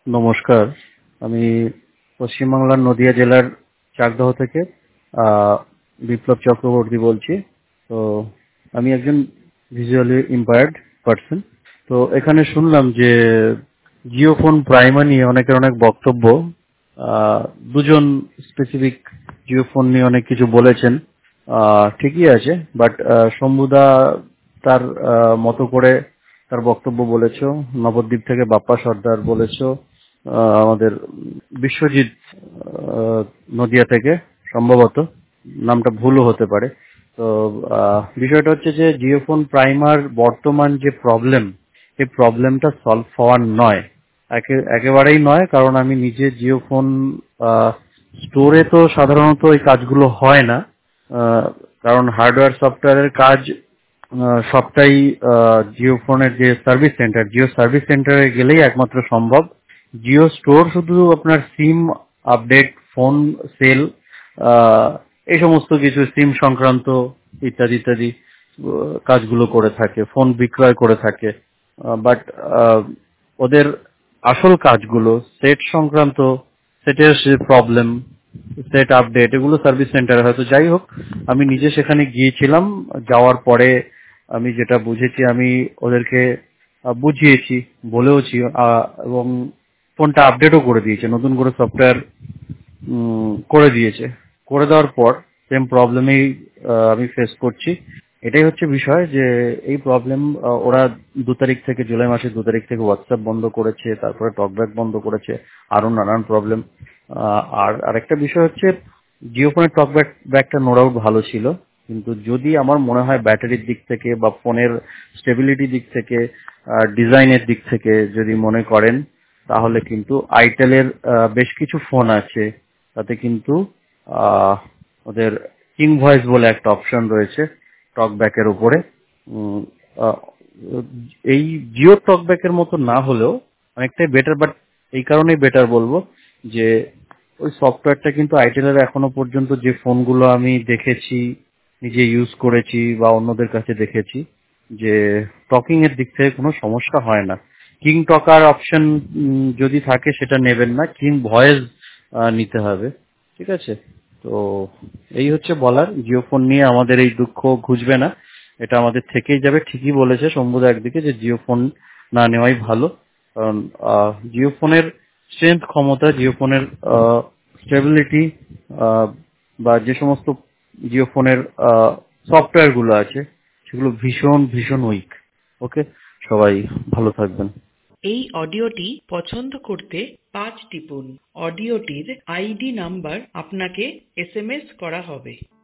নমস্কার, আমি পশ্চিমবাংলার নদিয়া জেলার চাকদহ থেকে বিপ্লব চক্রবর্তী বলছি। তো আমি একজন ভিজুয়ালি ইম্পায়ার্ড পার্সন। তো এখানে শুনলাম যে জিও ফোন প্রাইমা নিয়ে অনেকের অনেক বক্তব্য। দুজন স্পেসিফিক জিও ফোন নিয়ে অনেক কিছু বলেছেন, ঠিকই আছে, বাট শম্ভুদা তার মতো করে তার বক্তব্য বলেছো, নবদ্বীপ থেকে বাপ্পা সর্দার বলেছো, আমাদের বিশ্বজিৎ নদিয়া থেকে, সম্ভবত নামটা ভুলও হতে পারে। তো বিষয়টা হচ্ছে যে জিও ফোন প্রাইমার বর্তমান যে প্রবলেম, এই প্রবলেমটা সলভ হওয়ার নয়, একেবারেই নয়। কারণ আমি নিজে জিও ফোন স্টোরে তো সাধারণত এই কাজগুলো হয় না, কারণ হার্ডওয়্যার সফটওয়্যারের কাজ সবটাই জিও ফোনের যে সার্ভিস সেন্টার, জিও সার্ভিস সেন্টারে গেলেই একমাত্র সম্ভব। জিও স্টোর শুধু আপনার সিম আপডেট, ফোন সেল, এই সমস্ত কিছু সিম সংক্রান্ত ইত্যাদি ইত্যাদি কাজগুলো করে থাকে, ফোন বিক্রয় করে থাকে। বাট ওদের আসল কাজগুলো সেট সংক্রান্ত, সেটের প্রবলেম, সেট আপডেট, এগুলো সার্ভিস সেন্টারে হয়তো। যাই হোক, আমি নিজে সেখানে গিয়েছিলাম। যাওয়ার পরে আমি যেটা বুঝেছি, আমি ওদেরকে বুঝিয়েছি, বলেওছি, এবং ফোনটা আপডেটও করে দিয়েছে, নতুন করে সফটওয়্যার করে দিয়েছে। করে দেওয়ার পর সেম প্রবলেমেই আমি ফেস করছি। এটাই হচ্ছে বিষয় যে এই প্রবলেম ওরা 2 তারিখ থেকে, জুলাই মাসের 2 তারিখ থেকে হোয়াটসঅ্যাপ বন্ধ করেছে, তারপরে টকব্যাক বন্ধ করেছে, আরো নানান প্রবলেম। আর আরেকটা বিষয় হচ্ছে, জিও ফোনের টকব্যাকটা নো ডাউট ভালো ছিল, কিন্তু যদি আমার মনে হয় ব্যাটারির দিক থেকে বা ফোনের স্টেবিলিটির দিক থেকে, ডিজাইনের দিক থেকে যদি মনে করেন, তাহলে কিন্তু আইটেলের বেশ কিছু ফোন আছে, তাতে কিন্তু আহ, ওদের কিং ভয়েস বলে একটা অপশন রয়েছে টকব্যাকের উপরে। উম, আহ, এই জিও টকব্যাকের মতো না হলেও অনেকটাই বেটার, বাট এই কারণেই বেটার বলবো যে ওই সফটওয়্যারটা কিন্তু আইটেলের এখনো পর্যন্ত যে ফোনগুলো আমি দেখেছি, নিজে ইউজ করেছি বা অন্যদের কাছে দেখেছি, যে টকিং এর দিক থেকে কোনো সমস্যা হয় না। কিং টকার অপশন যদি থাকে সেটা নেবেন না, কিং ভয়েস নিতে হবে। ঠিক আছে? তো এই হচ্ছে বলার। জিও ফোন নিয়ে আমাদের এই দুঃখ ঘুচবে না, এটা আমাদের থেকেই যাবে। ঠিকই বলেছে শম্ভুদা একদিকে, যে জিও ফোন না নেওয়াই ভালো। কারণ জিও ফোনের স্ট্রেংথ, ক্ষমতা, জিও ফোনের স্টেবিলিটি, বা যে সমস্ত জিও ফোনের সফটওয়্যার গুলো আছে, সেগুলো ভীষণ ভীষণ উইক। ওকে, সবাই ভালো থাকবেন। এই অডিওটি পছন্দ করতে 5 টিপুন। অডিওটির আইডি নাম্বার আপনাকে SMS করা হবে।